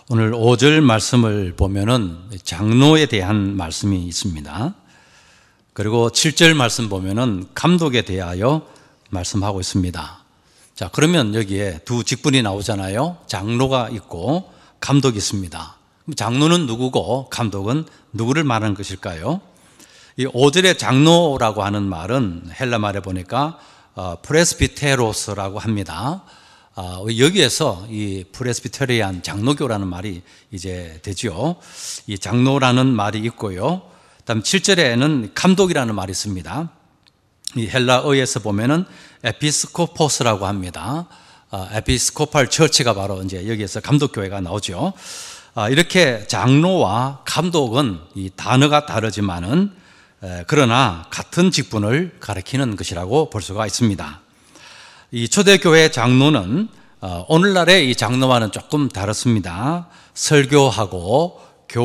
오늘 5절 말씀을 보면은 장로에 대한 말씀이 있습니다. 그리고 7절 말씀 보면은 감독에 대하여 말씀하고 있습니다. 자, 그러면 여기에 두 직분이 나오잖아요. 장로가 있고 감독이 있습니다. 장로는 누구고 감독은 누구를 말하는 것일까요? 이 5절의 장로라고 하는 말은 헬라 말에 보니까 프레스비테로스라고 합니다. 여기에서 이 프레스비테리안 장로교라는 말이 이제 되죠. 이 장로라는 말이 있고요. 다음 7절에는 감독이라는 말이 있습니다. 이 헬라어에서 보면은 에피스코포스라고 합니다. 에피스코팔 처치가 바로 이제 여기에서 감독교회가 나오죠. 이렇게 장로와 감독은 이 단어가 다르지만은 그러나 같은 직분을 가리키는 것이라고 볼 수가 있습니다. 이 초대교회 장로는 오늘날의 이 장로와는 조금 다릅니다. 설교하고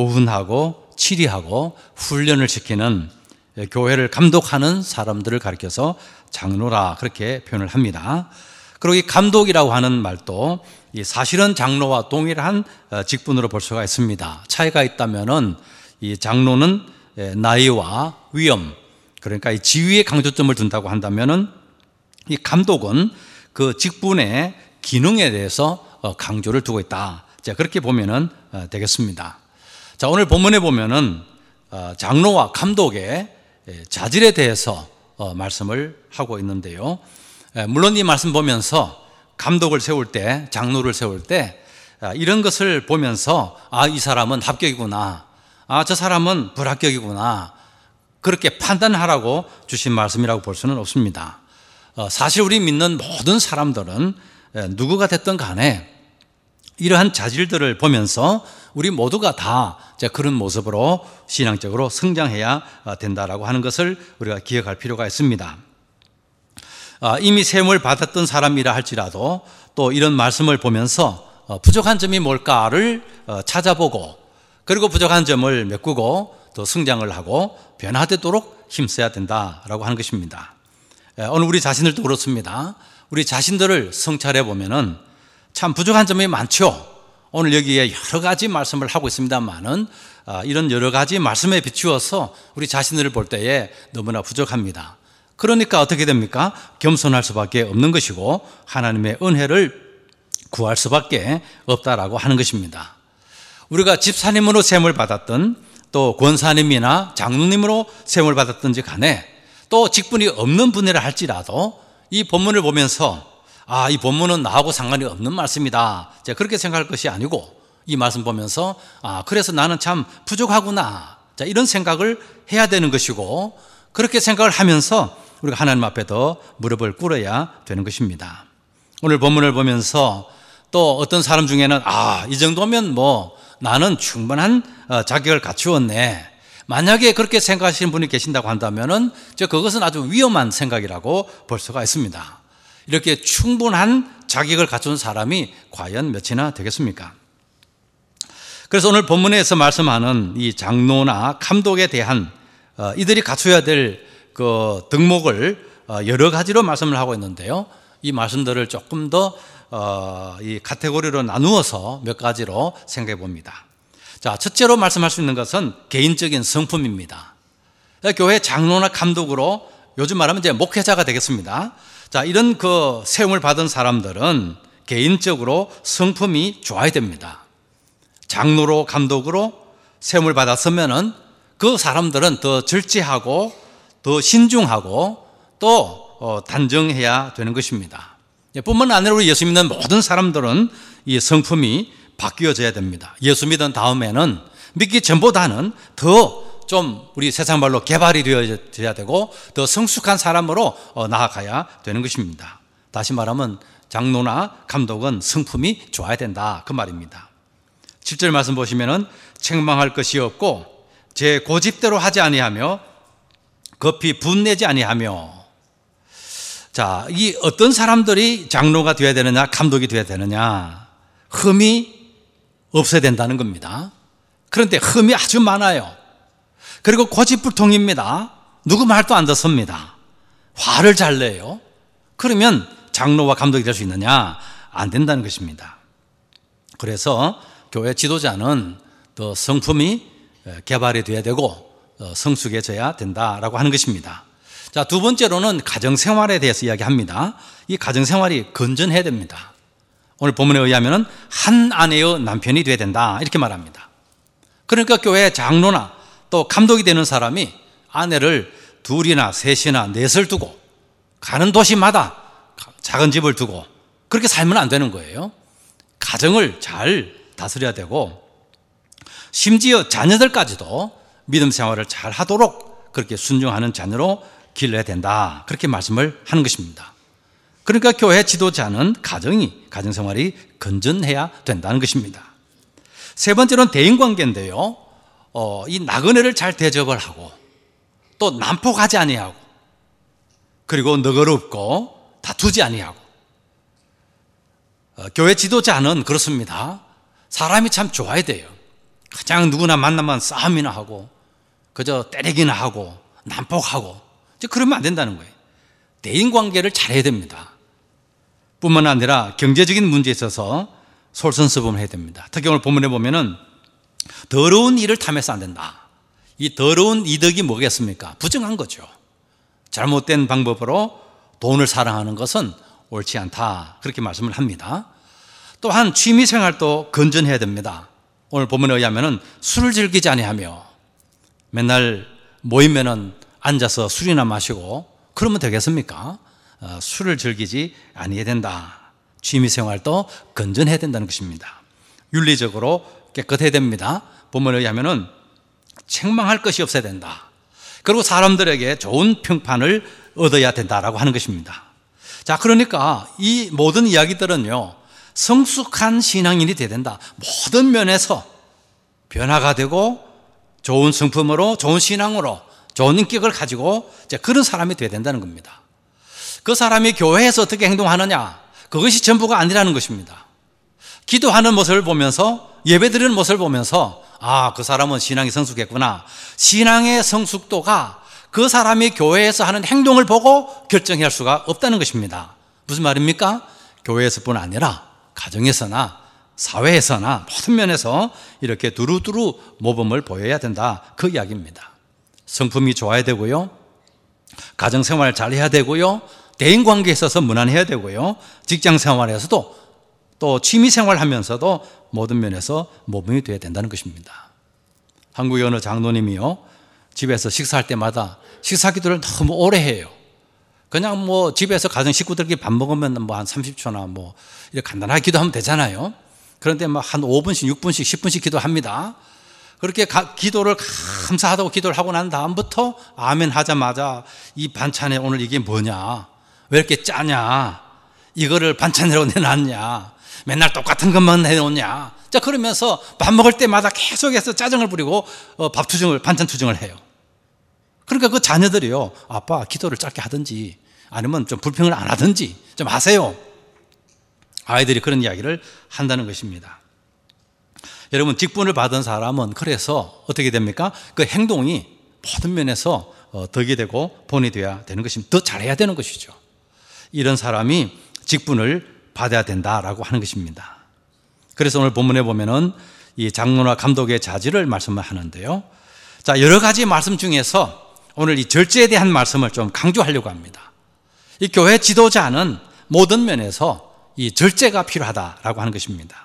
교훈하고 치리하고 훈련을 시키는 교회를 감독하는 사람들을 가리켜서 장로라 그렇게 표현을 합니다. 그리고 이 감독이라고 하는 말도 사실은 장로와 동일한 직분으로 볼 수가 있습니다. 차이가 있다면은 이 장로는 나이와 위엄, 그러니까 이 지위에 강조점을 둔다고 한다면은 이 감독은 그 직분의 기능에 대해서 강조를 두고 있다. 자, 그렇게 보면은 되겠습니다. 자, 오늘 본문에 보면은 장로와 감독의 자질에 대해서 말씀을 하고 있는데요. 물론 이 말씀 보면서 감독을 세울 때, 장로를 세울 때 이런 것을 보면서 이 사람은 합격이구나, 저 사람은 불합격이구나, 그렇게 판단하라고 주신 말씀이라고 볼 수는 없습니다. 사실 우리 믿는 모든 사람들은 누구가 됐든 간에 이러한 자질들을 보면서 우리 모두가 다 그런 모습으로 신앙적으로 성장해야 된다라고 하는 것을 우리가 기억할 필요가 있습니다. 이미 세움을 받았던 사람이라 할지라도 또 이런 말씀을 보면서 부족한 점이 뭘까를 찾아보고 그리고 부족한 점을 메꾸고 또 성장을 하고 변화되도록 힘써야 된다라고 하는 것입니다. 오늘 우리 자신들도 그렇습니다. 우리 자신들을 성찰해 보면은 참 부족한 점이 많죠. 오늘 여기에 여러 가지 말씀을 하고 있습니다만은 이런 여러 가지 말씀에 비추어서 우리 자신들을 볼 때에 너무나 부족합니다. 그러니까 어떻게 됩니까? 겸손할 수밖에 없는 것이고 하나님의 은혜를 구할 수밖에 없다라고 하는 것입니다. 우리가 집사님으로 세움을 받았던 또 권사님이나 장로님으로 세움을 받았든지 간에 또 직분이 없는 분이라 할지라도 이 본문을 보면서 이 본문은 나하고 상관이 없는 말씀이다, 그렇게 생각할 것이 아니고 이 말씀 보면서 그래서 나는 참 부족하구나, 이런 생각을 해야 되는 것이고 그렇게 생각을 하면서 우리가 하나님 앞에 더 무릎을 꿇어야 되는 것입니다. 오늘 본문을 보면서 또 어떤 사람 중에는 이 정도면 뭐 나는 충분한 자격을 갖추었네, 만약에 그렇게 생각하시는 분이 계신다고 한다면은 그것은 아주 위험한 생각이라고 볼 수가 있습니다. 이렇게 충분한 자격을 갖춘 사람이 과연 몇이나 되겠습니까? 그래서 오늘 본문에서 말씀하는 이 장로나 감독에 대한 이들이 갖춰야 될 그 덕목을 여러 가지로 말씀을 하고 있는데요. 이 말씀들을 조금 더 이 카테고리로 나누어서 몇 가지로 생각해 봅니다. 자, 첫째로 말씀할 수 있는 것은 개인적인 성품입니다. 교회 장로나 감독으로 요즘 말하면 이제 목회자가 되겠습니다. 자, 이런 그 세움을 받은 사람들은 개인적으로 성품이 좋아야 됩니다. 장로로 감독으로 세움을 받았으면은 그 사람들은 더 절제하고 더 신중하고 또 단정해야 되는 것입니다. 뿐만 아니라 우리 예수 믿는 모든 사람들은 이 성품이 바뀌어져야 됩니다. 예수 믿은 다음에는 믿기 전보다는 더 좀 우리 세상 말로 개발이 되어야 되고 더 성숙한 사람으로 나아가야 되는 것입니다. 다시 말하면 장로나 감독은 성품이 좋아야 된다, 그 말입니다. 7절 말씀 보시면은 책망할 것이 없고 제 고집대로 하지 아니하며 급히 분내지 아니하며. 자, 이 어떤 사람들이 장로가 되어야 되느냐, 감독이 되어야 되느냐? 흠이 없어야 된다는 겁니다. 그런데 흠이 아주 많아요. 그리고 고집불통입니다. 누구 말도 안 듣습니다. 화를 잘 내요. 그러면 장로와 감독이 될 수 있느냐? 안 된다는 것입니다. 그래서 교회 지도자는 더 성품이 개발이 돼야 되고 성숙해져야 된다라고 하는 것입니다. 자, 두 번째로는 가정생활에 대해서 이야기합니다. 이 가정생활이 건전해야 됩니다. 오늘 본문에 의하면 한 아내의 남편이 돼야 된다 이렇게 말합니다. 그러니까 교회 장로나 또 감독이 되는 사람이 아내를 둘이나 셋이나 넷을 두고 가는 도시마다 작은 집을 두고 그렇게 살면 안 되는 거예요. 가정을 잘 다스려야 되고 심지어 자녀들까지도 믿음 생활을 잘 하도록 그렇게 순종하는 자녀로 길러야 된다 그렇게 말씀을 하는 것입니다. 그러니까 교회 지도자는 가정생활이 건전해야 된다는 것입니다. 세 번째로는 대인관계인데요. 이 나그네를 잘 대접을 하고 또 난폭하지 아니하고 그리고 너그럽고 다투지 아니하고 교회 지도자는 그렇습니다. 사람이 참 좋아야 돼요. 가장 누구나 만나면 싸움이나 하고 그저 때리기나 하고 난폭하고 그러면 안 된다는 거예요. 대인관계를 잘해야 됩니다. 뿐만 아니라 경제적인 문제에 있어서 솔선수범을 해야 됩니다. 특히 오늘 본문에 보면은 더러운 일을 탐해서 안 된다. 이 더러운 이득이 뭐겠습니까? 부정한 거죠. 잘못된 방법으로 돈을 사랑하는 것은 옳지 않다 그렇게 말씀을 합니다. 또한 취미생활도 건전해야 됩니다. 오늘 본문에 의하면 술을 즐기지 아니하며 맨날 모이면은 앉아서 술이나 마시고 그러면 되겠습니까? 술을 즐기지 아니해야 된다. 취미생활도 건전해야 된다는 것입니다. 윤리적으로 깨끗해야 됩니다. 본문에 의하면은 책망할 것이 없어야 된다. 그리고 사람들에게 좋은 평판을 얻어야 된다라고 하는 것입니다. 자, 그러니까 이 모든 이야기들은요, 성숙한 신앙인이 되어야 된다. 모든 면에서 변화가 되고 좋은 성품으로, 좋은 신앙으로, 좋은 인격을 가지고 그런 사람이 되어야 된다는 겁니다. 그 사람이 교회에서 어떻게 행동하느냐, 그것이 전부가 아니라는 것입니다. 기도하는 모습을 보면서, 예배드리는 모습을 보면서 그 사람은 신앙이 성숙했구나. 신앙의 성숙도가 그 사람이 교회에서 하는 행동을 보고 결정할 수가 없다는 것입니다. 무슨 말입니까? 교회에서뿐 아니라 가정에서나 사회에서나 모든 면에서 이렇게 두루두루 모범을 보여야 된다 그 이야기입니다. 성품이 좋아야 되고요, 가정생활 잘 해야 되고요, 대인관계에 있어서 무난해야 되고요, 직장생활에서도 또 취미생활 하면서도 모든 면에서 모범이 되어야 된다는 것입니다. 한국의 어느 장로님이요, 집에서 식사할 때마다 식사 기도를 너무 오래 해요. 그냥 집에서 가정 식구들끼리 밥 먹으면 한 30초나 이렇게 간단하게 기도하면 되잖아요. 그런데 한 5분씩, 6분씩, 10분씩 기도합니다. 그렇게 기도를 감사하다고 기도를 하고 난 다음부터 아멘 하자마자 이 반찬에 오늘 이게 뭐냐, 왜 이렇게 짜냐, 이거를 반찬으로 내놨냐, 맨날 똑같은 것만 해놓냐. 자, 그러면서 밥 먹을 때마다 계속해서 짜증을 부리고 반찬 투정을 해요. 그러니까 그 자녀들이요, 아빠 기도를 짧게 하든지 아니면 좀 불평을 안 하든지 좀 하세요. 아이들이 그런 이야기를 한다는 것입니다. 여러분, 직분을 받은 사람은 그래서 어떻게 됩니까? 그 행동이 모든 면에서 덕이 되고 본이 되어야 되는 것입니다. 더 잘해야 되는 것이죠. 이런 사람이 직분을 받아야 된다라고 하는 것입니다. 그래서 오늘 본문에 보면은 이 장로나 감독의 자질을 말씀을 하는데요. 자, 여러 가지 말씀 중에서 오늘 이 절제에 대한 말씀을 좀 강조하려고 합니다. 이 교회 지도자는 모든 면에서 이 절제가 필요하다라고 하는 것입니다.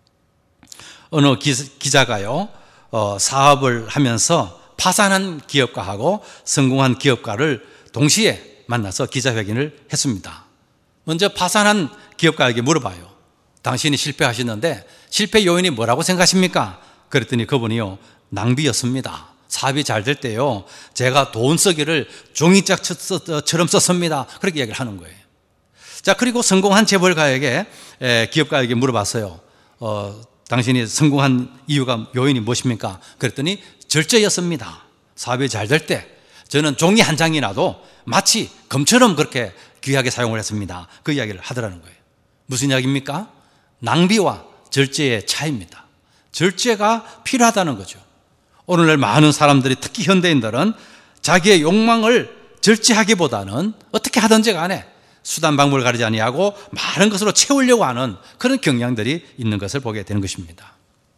어느 기자가요, 사업을 하면서 파산한 기업가하고 성공한 기업가를 동시에 만나서 기자회견을 했습니다. 먼저 파산한 기업가에게 물어봐요. 당신이 실패하셨는데 실패 요인이 뭐라고 생각하십니까? 그랬더니 그분이요, 낭비였습니다. 사업이 잘 될 때요, 제가 돈 쓰기를 종이짝처럼 썼습니다. 그렇게 얘기를 하는 거예요. 자, 그리고 성공한 재벌가에게, 기업가에게 물어봤어요. 당신이 성공한 이유가, 요인이 무엇입니까? 그랬더니 절제였습니다. 사업이 잘 될 때 저는 종이 한 장이라도 마치 금처럼 그렇게 귀하게 사용을 했습니다. 그 이야기를 하더라는 거예요. 무슨 이야기입니까? 낭비와 절제의 차이입니다. 절제가 필요하다는 거죠. 오늘날 많은 사람들이, 특히 현대인들은 자기의 욕망을 절제하기보다는 어떻게 하든지 간에 수단 방법을 가리지 아니하고 많은 것으로 채우려고 하는 그런 경향들이 있는 것을 보게 되는 것입니다.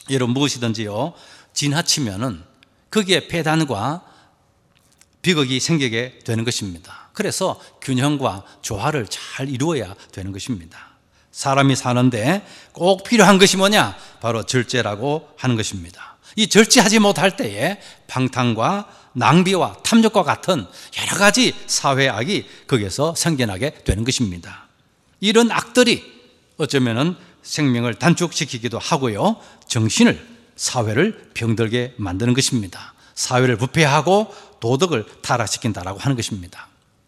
여러분 무엇이든지요 지나치면은 거기에 폐단과 비극이 생기게 되는 것입니다. 그래서 균형과 조화를 잘 이루어야 되는 것입니다. 사람이 사는데 꼭 필요한 것이 뭐냐? 바로 절제라고 하는 것입니다. 이 절제하지 못할 때에 방탕과 낭비와 탐욕과 같은 여러 가지 사회 악이 거기에서 생겨나게 되는 것입니다. 이런 악들이 어쩌면은 생명을 단축시키기도 하고요, 정신을, 사회를 병들게 만드는 것입니다. 사회를 부패하고 도덕을 타락시킨다라고 하는 것입니다.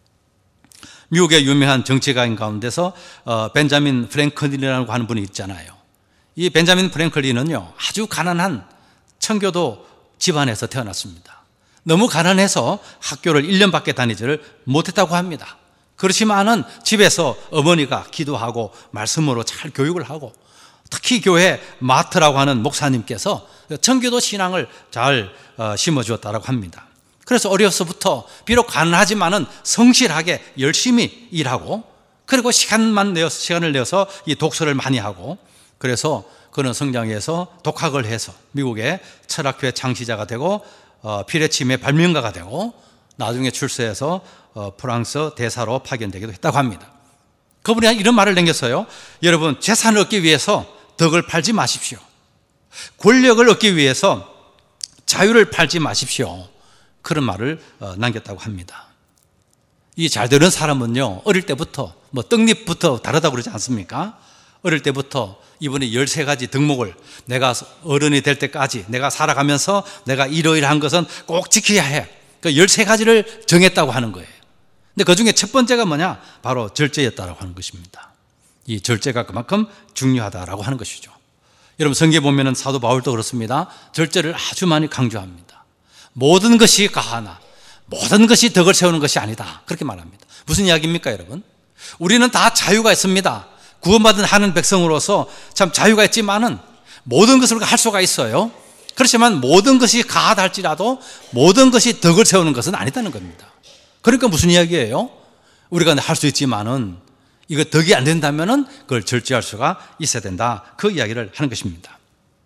미국의 유명한 정치가인 가운데서 벤자민 프랭클린이라고 하는 분이 있잖아요. 이 벤자민 프랭클린은요 아주 가난한 청교도 집안에서 태어났습니다. 너무 가난해서 학교를 1년밖에 다니지를 못했다고 합니다. 그렇지만은 집에서 어머니가 기도하고 말씀으로 잘 교육을 하고, 특히 교회 마트라고 하는 목사님께서 청교도 신앙을 잘 심어주었다고 합니다. 그래서 어려서부터 비록 가난하지만은 성실하게 열심히 일하고, 그리고 시간을 내어서 이 독서를 많이 하고, 그래서 그는 성장해서 독학을 해서 미국의 철학회 창시자가 되고 피레침의 발명가가 되고, 나중에 출세해서 프랑스 대사로 파견되기도 했다고 합니다. 그분이 이런 말을 남겼어요. 여러분, 재산을 얻기 위해서 덕을 팔지 마십시오. 권력을 얻기 위해서 자유를 팔지 마십시오. 그런 말을 남겼다고 합니다. 이 잘 되는 사람은요 어릴 때부터 떡잎부터 다르다고 그러지 않습니까? 어릴 때부터 이분이 13가지 덕목을 내가 어른이 될 때까지 내가 살아가면서 내가 이러이러한 것은 꼭 지켜야 해, 그 13가지를 정했다고 하는 거예요. 근데 그 중에 첫 번째가 뭐냐? 바로 절제였다라고 하는 것입니다. 이 절제가 그만큼 중요하다라고 하는 것이죠. 여러분, 성경에 보면은 사도 바울도 그렇습니다. 절제를 아주 많이 강조합니다. 모든 것이 가하나 모든 것이 덕을 세우는 것이 아니다, 그렇게 말합니다. 무슨 이야기입니까, 여러분? 우리는 다 자유가 있습니다. 구원받은 하는 백성으로서 참 자유가 있지만은 모든 것을 할 수가 있어요. 그렇지만 모든 것이 가하다 할지라도 모든 것이 덕을 세우는 것은 아니다는 겁니다. 그러니까 무슨 이야기예요? 우리가 할 수 있지만은 이거 덕이 안 된다면은 그걸 절제할 수가 있어야 된다, 그 이야기를 하는 것입니다.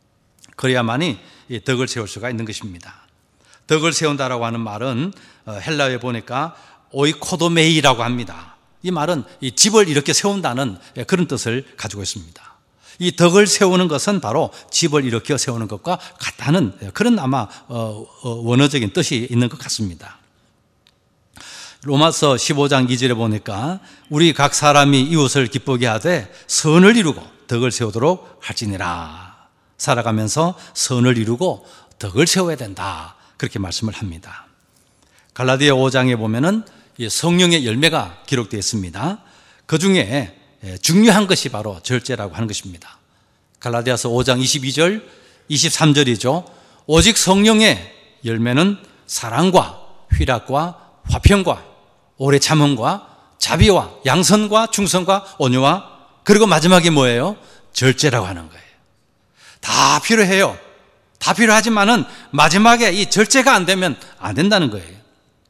그래야만이 이 덕을 세울 수가 있는 것입니다. 덕을 세운다라고 하는 말은 헬라어에 보니까 오이코도메이라고 합니다. 이 말은 이 집을 이렇게 세운다는 그런 뜻을 가지고 있습니다. 이 덕을 세우는 것은 바로 집을 일으켜 세우는 것과 같다는 그런 아마 원어적인 뜻이 있는 것 같습니다. 로마서 15장 2절에 보니까 우리 각 사람이 이웃을 기쁘게 하되 선을 이루고 덕을 세우도록 할지니라. 살아가면서 선을 이루고 덕을 세워야 된다, 그렇게 말씀을 합니다. 갈라디아 5장에 보면은 성령의 열매가 기록되어 있습니다. 그 중에 중요한 것이 바로 절제라고 하는 것입니다. 갈라디아서 5장 22절 23절이죠. 오직 성령의 열매는 사랑과 희락과 화평과 오래 참음과 자비와 양선과 충성과 온유와, 그리고 마지막에 뭐예요? 절제라고 하는 거예요. 다 필요해요. 다 필요하지만은 마지막에 이 절제가 안 되면 안 된다는 거예요.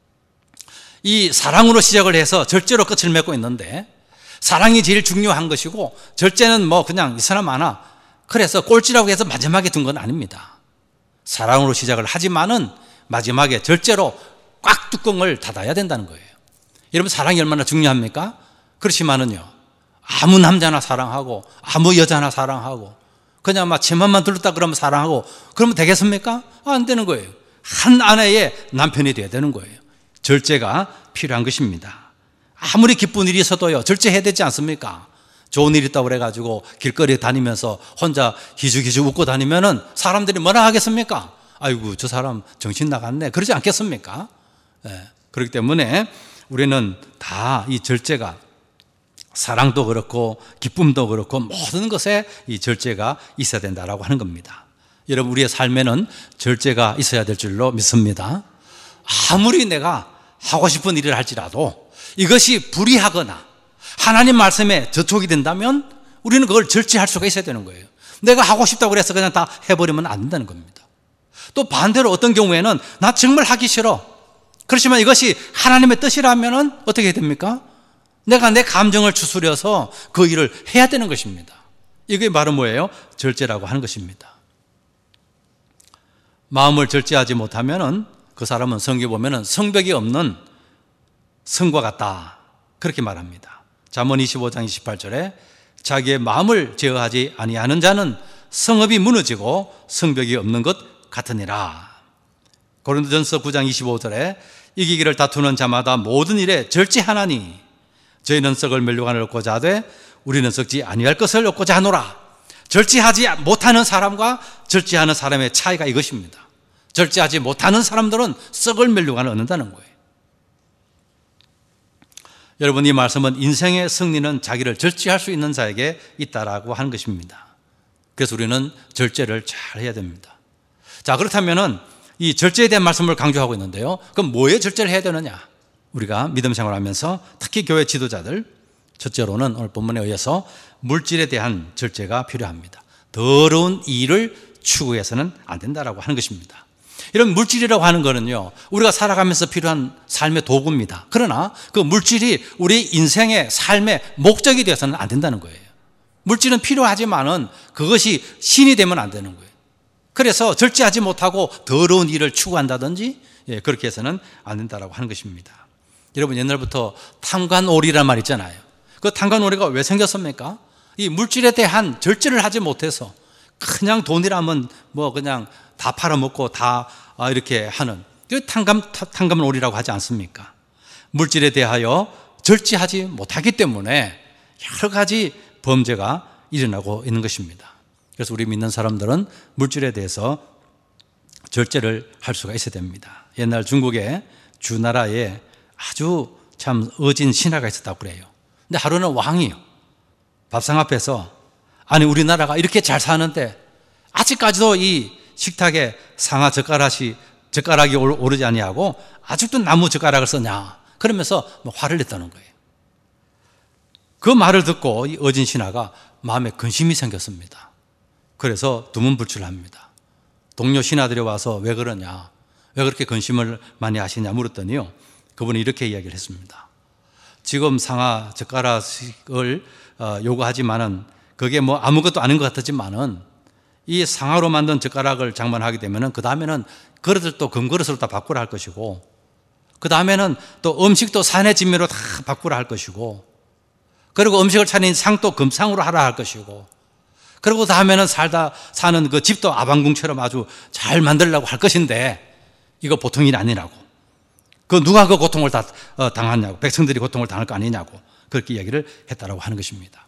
이 사랑으로 시작을 해서 절제로 끝을 맺고 있는데, 사랑이 제일 중요한 것이고 절제는 그냥 이 사람 하나 그래서 꼴찌라고 해서 마지막에 둔 건 아닙니다. 사랑으로 시작을 하지만은 마지막에 절제로 꽉 뚜껑을 닫아야 된다는 거예요. 여러분, 사랑이 얼마나 중요합니까? 그렇지만은요, 아무 남자나 사랑하고 아무 여자나 사랑하고 그냥 제 맘만 들었다 그러면 사랑하고 그러면 되겠습니까? 안 되는 거예요. 한 아내의 남편이 돼야 되는 거예요. 절제가 필요한 것입니다. 아무리 기쁜 일이 있어도요 절제해야 되지 않습니까? 좋은 일 있다고 그래가지고 길거리에 다니면서 혼자 기죽기죽 웃고 다니면은 사람들이 뭐라 하겠습니까? 아이고, 저 사람 정신 나갔네, 그러지 않겠습니까? 그렇기 때문에 우리는 다 이 절제가, 사랑도 그렇고 기쁨도 그렇고 모든 것에 이 절제가 있어야 된다라고 하는 겁니다. 여러분, 우리의 삶에는 절제가 있어야 될 줄로 믿습니다. 아무리 내가 하고 싶은 일을 할지라도 이것이 불이하거나 하나님 말씀에 저촉이 된다면 우리는 그걸 절제할 수가 있어야 되는 거예요. 내가 하고 싶다고 그래서 그냥 다 해버리면 안 된다는 겁니다. 또 반대로 어떤 경우에는 나 정말 하기 싫어, 그렇지만 이것이 하나님의 뜻이라면 어떻게 해야 됩니까? 내가 내 감정을 추스려서 그 일을 해야 되는 것입니다. 이게 바로 뭐예요? 절제라고 하는 것입니다. 마음을 절제하지 못하면은 그 사람은 성경에 보면은 성벽이 없는 성과 같다. 그렇게 말합니다. 잠언 25장 28절에 자기의 마음을 제어하지 아니하는 자는 성읍이 무너지고 성벽이 없는 것 같으니라. 고린도전서 9장 25절에 이기기를 다투는 자마다 모든 일에 절제하나니 저희는 썩을 멸류관을 얻고자 하되 우리는 썩지 아니할 것을 얻고자 하노라. 절제하지 못하는 사람과 절제하는 사람의 차이가 이것입니다. 절제하지 못하는 사람들은 썩을 멸류관을 얻는다는 거예요. 여러분, 이 말씀은 인생의 승리는 자기를 절제할 수 있는 자에게 있다라고 하는 것입니다. 그래서 우리는 절제를 잘 해야 됩니다. 자, 그렇다면은 이 절제에 대한 말씀을 강조하고 있는데요. 그럼 뭐에 절제를 해야 되느냐? 우리가 믿음 생활하면서 특히 교회 지도자들, 첫째로는 오늘 본문에 의해서 물질에 대한 절제가 필요합니다. 더러운 일을 추구해서는 안 된다라고 하는 것입니다. 이런 물질이라고 하는 거는요, 우리가 살아가면서 필요한 삶의 도구입니다. 그러나 그 물질이 우리 인생의 삶의 목적이 되어서는 안 된다는 거예요. 물질은 필요하지만은 그것이 신이 되면 안 되는 거예요. 그래서 절제하지 못하고 더러운 일을 추구한다든지 그렇게 해서는 안 된다라고 하는 것입니다. 여러분, 옛날부터 탕관오리라는 말 있잖아요. 그 탕관오리가 왜 생겼습니까? 이 물질에 대한 절제를 하지 못해서 그냥 돈이라면 뭐 그냥 다 팔아먹고 다 이렇게 하는 탕감놀이라고 하지 않습니까? 물질에 대하여 절제하지 못하기 때문에 여러 가지 범죄가 일어나고 있는 것입니다. 그래서 우리 믿는 사람들은 물질에 대해서 절제를 할 수가 있어야 됩니다. 옛날 중국의 주나라에 아주 참 어진 신하가 있었다고 그래요. 근데 하루는 왕이요, 밥상 앞에서 아니 우리나라가 이렇게 잘 사는데 아직까지도 이 식탁에 상아 젓가락이 오르지 아니하고 아직도 나무 젓가락을 쓰냐, 그러면서 화를 냈다는 거예요. 그 말을 듣고 이 어진 신하가 마음에 근심이 생겼습니다. 그래서 두문불출합니다. 동료 신하들이 와서 왜 그러냐, 왜 그렇게 근심을 많이 하시냐 물었더니요, 그분이 이렇게 이야기를 했습니다. 지금 상아 젓가락을 요구하지만은 그게 뭐 아무것도 아닌 것 같았지만은 이 상아로 만든 젓가락을 장만하게 되면은 그 다음에는 그릇을 또 금그릇으로 다 바꾸라 할 것이고, 그 다음에는 또 음식도 산의 진미로 다 바꾸라 할 것이고, 그리고 음식을 차린 상도 금상으로 하라 할 것이고, 그리고 다음에는 사는 그 집도 아방궁처럼 아주 잘 만들려고 할 것인데 이거 보통 일이 아니라고. 그 누가 그 고통을 다 당하냐고, 백성들이 고통을 당할 거 아니냐고 그렇게 이야기를 했다라고 하는 것입니다.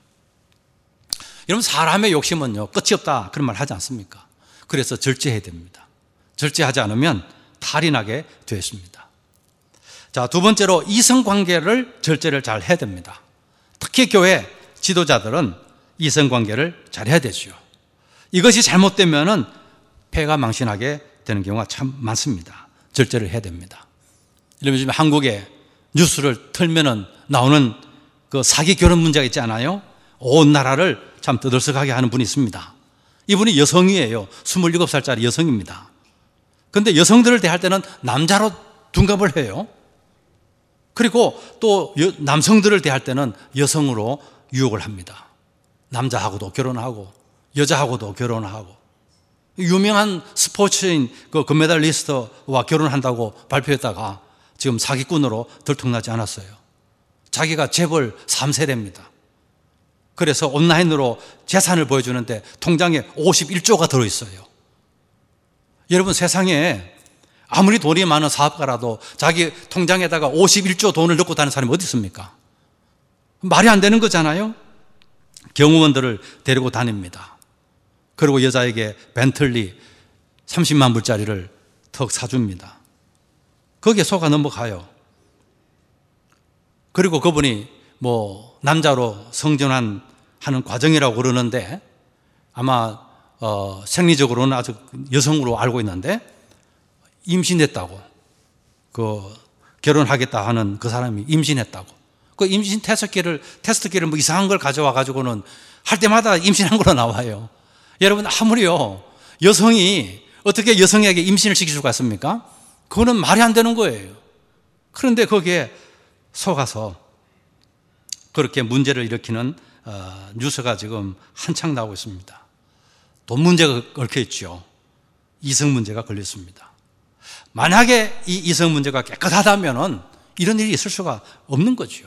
여러분, 사람의 욕심은요 끝이 없다 그런 말 하지 않습니까? 그래서 절제해야 됩니다. 절제하지 않으면 탈이 나게 되어 있습니다. 자, 두 번째로 이성관계를 절제를 잘 해야 됩니다. 특히 교회 지도자들은 이성관계를 잘 해야 되죠. 이것이 잘못되면은 폐가 망신하게 되는 경우가 참 많습니다. 절제를 해야 됩니다. 이러면 지금 한국에 뉴스를 틀면은 나오는 그 사기 결혼 문제가 있지 않아요? 온 나라를 참 떠들썩하게 하는 분이 있습니다. 이분이 여성이에요. 27살짜리 여성입니다. 그런데 여성들을 대할 때는 남자로 둔갑을 해요. 그리고 또 남성들을 대할 때는 여성으로 유혹을 합니다. 남자하고도 결혼하고 여자하고도 결혼하고, 유명한 스포츠인 그 금메달리스트와 결혼한다고 발표했다가 지금 사기꾼으로 들통나지 않았어요. 자기가 재벌 3세대입니다. 그래서 온라인으로 재산을 보여주는데 통장에 51조가 들어있어요. 여러분, 세상에 아무리 돈이 많은 사업가라도 자기 통장에다가 51조 돈을 넣고 다니는 사람이 어디 있습니까? 말이 안 되는 거잖아요. 경호원들을 데리고 다닙니다. 그리고 여자에게 벤틀리 30만 불짜리를 턱 사줍니다. 거기에 속아 넘어가요. 그리고 그분이 뭐 남자로 성전하는 과정이라고 그러는데 아마 생리적으로는 아주 여성으로 알고 있는데 임신했다고, 그 결혼하겠다 하는 그 사람이 임신했다고, 그 임신 테스트기를 뭐 이상한 걸 가져와 가지고는 할 때마다 임신한 걸로 나와요. 여러분, 아무리요 여성이 어떻게 여성에게 임신을 시킬 수가 있습니까? 그거는 말이 안 되는 거예요. 그런데 거기에 속아서 그렇게 문제를 일으키는 뉴스가 지금 한창 나오고 있습니다. 돈 문제가 얽혀 있죠. 이성 문제가 걸렸습니다. 만약에 이 이성 문제가 깨끗하다면 이런 일이 있을 수가 없는 거죠.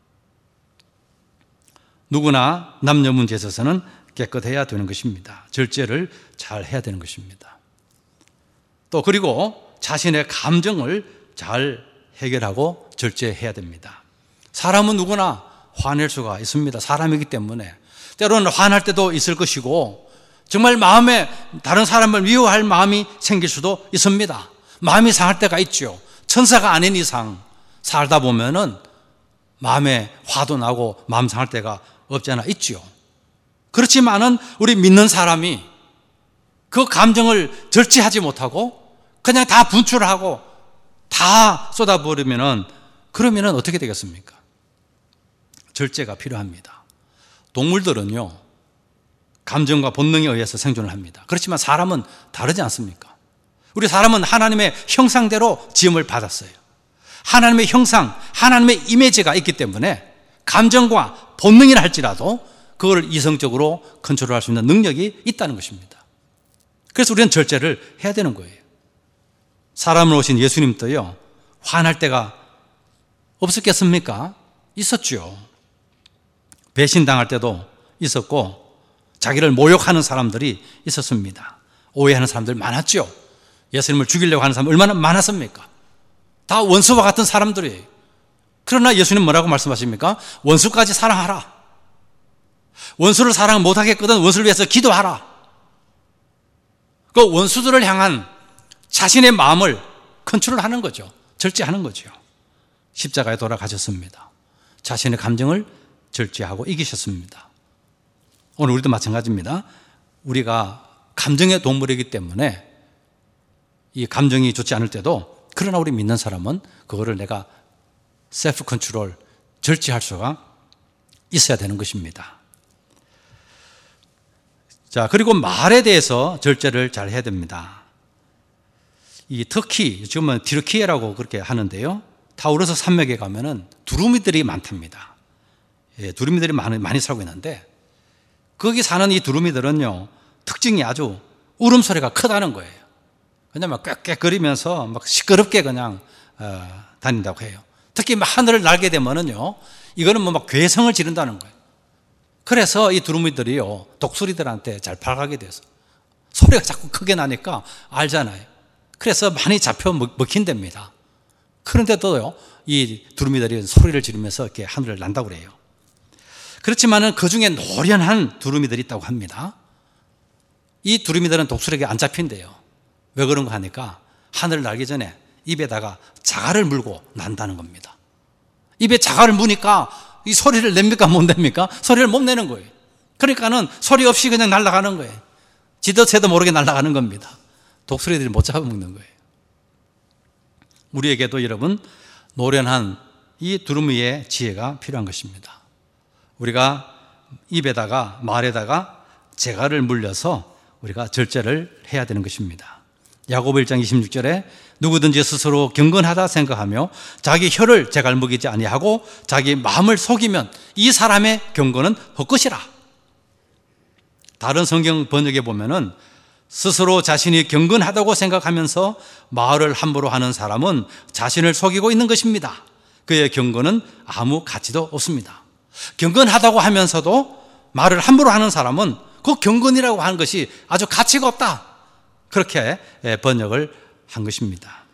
누구나 남녀 문제에 있어서는 깨끗해야 되는 것입니다. 절제를 잘 해야 되는 것입니다. 또 그리고 자신의 감정을 잘 해결하고 절제해야 됩니다. 사람은 누구나 화낼 수가 있습니다. 사람이기 때문에 때로는 화날 때도 있을 것이고 정말 마음에 다른 사람을 미워할 마음이 생길 수도 있습니다. 마음이 상할 때가 있죠. 천사가 아닌 이상 살다 보면은 마음에 화도 나고 마음 상할 때가 없지 않아 있죠. 그렇지만은 우리 믿는 사람이 그 감정을 절제하지 못하고 그냥 다 분출하고 다 쏟아버리면은 그러면은 어떻게 되겠습니까? 절제가 필요합니다. 동물들은요, 감정과 본능에 의해서 생존을 합니다. 그렇지만 사람은 다르지 않습니까? 우리 사람은 하나님의 형상대로 지음을 받았어요. 하나님의 형상, 하나님의 이미지가 있기 때문에 감정과 본능이라 할지라도 그걸 이성적으로 컨트롤할 수 있는 능력이 있다는 것입니다. 그래서 우리는 절제를 해야 되는 거예요. 사람으로 오신 예수님도요, 화날 때가 없었겠습니까? 있었죠. 배신당할 때도 있었고 자기를 모욕하는 사람들이 있었습니다. 오해하는 사람들 많았죠. 예수님을 죽이려고 하는 사람 얼마나 많았습니까? 다 원수와 같은 사람들이에요. 그러나 예수님 뭐라고 말씀하십니까? 원수까지 사랑하라. 원수를 사랑 못하겠거든 원수를 위해서 기도하라. 그 원수들을 향한 자신의 마음을 컨트롤하는 거죠. 절제하는 거죠. 십자가에 돌아가셨습니다. 자신의 감정을 절제하고 이기셨습니다. 오늘 우리도 마찬가지입니다. 우리가 감정의 동물이기 때문에 이 감정이 좋지 않을 때도 그러나 우리 믿는 사람은 그거를 내가 셀프 컨트롤, 절제할 수가 있어야 되는 것입니다. 자, 그리고 말에 대해서 절제를 잘 해야 됩니다. 이 터키, 지금은 디르키예라고 그렇게 하는데요. 타우르스 산맥에 가면은 두루미들이 많답니다. 예, 두루미들이 많이 살고 있는데 거기 사는 이 두루미들은요, 특징이 아주 울음소리가 크다는 거예요. 왜냐하면 꽥꽥거리면서 막 시끄럽게 그냥 다닌다고 해요. 특히 하늘을 날게 되면은요, 이거는 막 괴성을 지른다는 거예요. 그래서 이 두루미들이요, 독수리들한테 잘 팔가게 돼서 소리가 자꾸 크게 나니까 알잖아요. 그래서 많이 잡혀 먹힌답니다. 그런데도요, 이 두루미들이 소리를 지르면서 이렇게 하늘을 난다고 그래요. 그렇지만은 그 중에 노련한 두루미들이 있다고 합니다. 이 두루미들은 독수리에게 안 잡힌대요. 왜 그런가 하니까 하늘을 날기 전에 입에다가 자갈을 물고 난다는 겁니다. 입에 자갈을 무니까 이 소리를 냅니까 못 냅니까? 소리를 못 내는 거예요. 그러니까는 소리 없이 그냥 날아가는 거예요. 지도 새도 모르게 날아가는 겁니다. 독수리들이 못 잡아먹는 거예요. 우리에게도 여러분 노련한 이 두루미의 지혜가 필요한 것입니다. 우리가 입에다가 말에다가 재갈을 물려서 우리가 절제를 해야 되는 것입니다. 야고보 1장 26절에 누구든지 스스로 경건하다 생각하며 자기 혀를 재갈먹이지 아니하고 자기 마음을 속이면 이 사람의 경건은 헛것이라. 다른 성경 번역에 보면은 스스로 자신이 경건하다고 생각하면서 말을 함부로 하는 사람은 자신을 속이고 있는 것입니다. 그의 경건은 아무 가치도 없습니다. 경건하다고 하면서도 말을 함부로 하는 사람은 그 경건이라고 하는 것이 아주 가치가 없다. 그렇게 번역을 한 것입니다.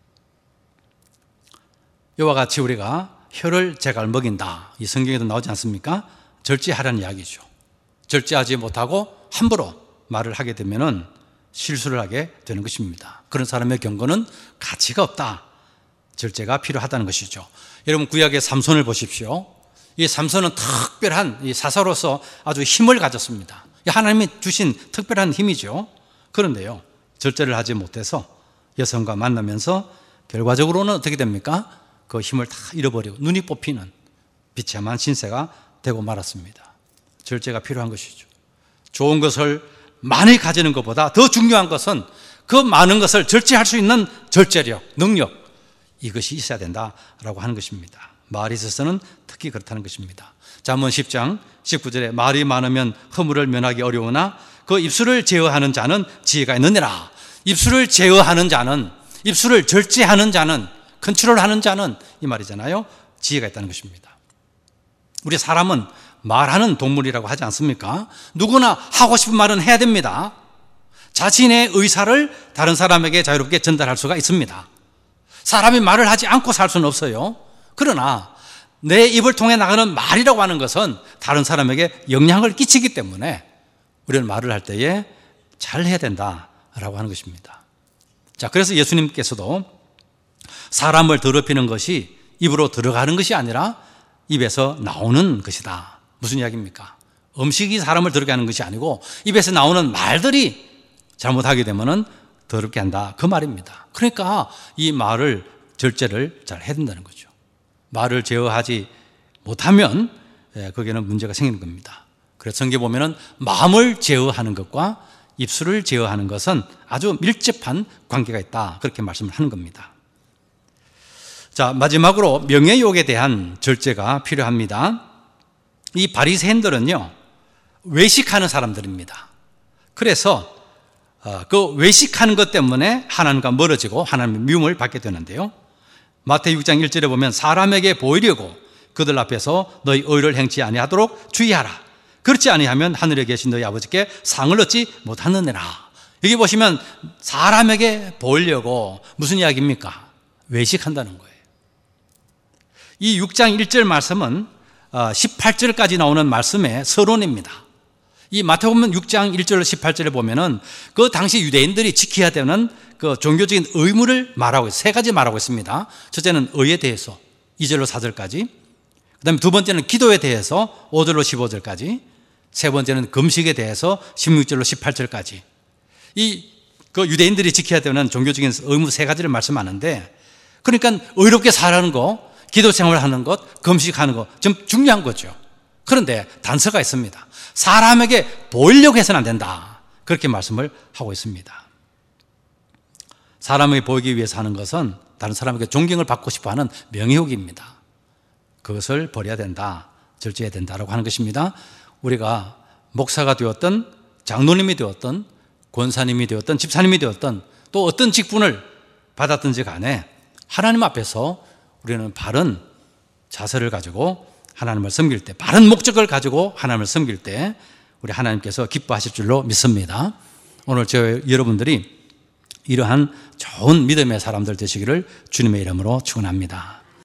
이와 같이 우리가 혀를 재갈먹인다. 이 성경에도 나오지 않습니까? 절제하라는 이야기죠. 절제하지 못하고 함부로 말을 하게 되면은 실수를 하게 되는 것입니다. 그런 사람의 경건은 가치가 없다. 절제가 필요하다는 것이죠. 여러분 구약의 삼손을 보십시오. 이 삼손은 특별한 이 사사로서 아주 힘을 가졌습니다. 하나님이 주신 특별한 힘이죠. 그런데요, 절제를 하지 못해서 여성과 만나면서 결과적으로는 어떻게 됩니까? 그 힘을 다 잃어버리고 눈이 뽑히는 비참한 신세가 되고 말았습니다. 절제가 필요한 것이죠. 좋은 것을 많이 가지는 것보다 더 중요한 것은 그 많은 것을 절제할 수 있는 절제력, 능력, 이것이 있어야 된다라고 하는 것입니다. 말에 있어서는 특히 그렇다는 것입니다. 잠언 10장 19절에 말이 많으면 허물을 면하기 어려우나 그 입술을 제어하는 자는 지혜가 있느니라. 입술을 제어하는 자는, 입술을 절제하는 자는, 컨트롤하는 자는 이 말이잖아요. 지혜가 있다는 것입니다. 우리 사람은 말하는 동물이라고 하지 않습니까? 누구나 하고 싶은 말은 해야 됩니다. 자신의 의사를 다른 사람에게 자유롭게 전달할 수가 있습니다. 사람이 말을 하지 않고 살 수는 없어요. 그러나 내 입을 통해 나가는 말이라고 하는 것은 다른 사람에게 영향을 끼치기 때문에 우리는 말을 할 때에 잘 해야 된다라고 하는 것입니다. 자, 그래서 예수님께서도 사람을 더럽히는 것이 입으로 들어가는 것이 아니라 입에서 나오는 것이다. 무슨 이야기입니까? 음식이 사람을 더럽게 하는 것이 아니고 입에서 나오는 말들이 잘못하게 되면은 더럽게 한다. 그 말입니다. 그러니까 이 말을 절제를 잘 해야 된다는 거죠. 말을 제어하지 못하면 거기에는 문제가 생기는 겁니다. 그래서 성경에 보면은 마음을 제어하는 것과 입술을 제어하는 것은 아주 밀접한 관계가 있다. 그렇게 말씀을 하는 겁니다. 자, 마지막으로 명예욕에 대한 절제가 필요합니다. 이 바리새인들은요, 외식하는 사람들입니다. 그래서 그 외식하는 것 때문에 하나님과 멀어지고 하나님의 미움을 받게 되는데요. 마태복음 6장 1절에 보면 사람에게 보이려고 그들 앞에서 너희 의를 행치 아니하도록 주의하라. 그렇지 아니하면 하늘에 계신 너희 아버지께 상을 얻지 못하느니라. 여기 보시면 사람에게 보이려고 무슨 이야기입니까? 외식한다는 거예요. 이 6장 1절 말씀은 18절까지 나오는 말씀의 서론입니다. 이 마태복음 6장 1절 18절에 보면은 그 당시 유대인들이 지켜야 되는 그 종교적인 의무를 말하고 있어요. 세 가지 말하고 있습니다. 첫째는 의에 대해서 2절로 4절까지, 그 다음에 두 번째는 기도에 대해서 5절로 15절까지, 세 번째는 금식에 대해서 16절로 18절까지. 그 유대인들이 지켜야 되는 종교적인 의무 세 가지를 말씀하는데, 그러니까 의롭게 살아가는 거, 기도 생활하는 것, 금식하는 것, 좀 중요한 거죠. 그런데 단서가 있습니다. 사람에게 보이려고 해서는 안 된다. 그렇게 말씀을 하고 있습니다. 사람에게 보이기 위해서 하는 것은 다른 사람에게 존경을 받고 싶어 하는 명예욕입니다. 그것을 버려야 된다. 절제해야 된다라고 하는 것입니다. 우리가 목사가 되었든 장로님이 되었든 권사님이 되었든 집사님이 되었든 또 어떤 직분을 받았든지 간에 하나님 앞에서 우리는 바른 자세를 가지고 하나님을 섬길 때, 바른 목적을 가지고 하나님을 섬길 때 우리 하나님께서 기뻐하실 줄로 믿습니다. 오늘 여러분들이 이러한 좋은 믿음의 사람들 되시기를 주님의 이름으로 축원합니다.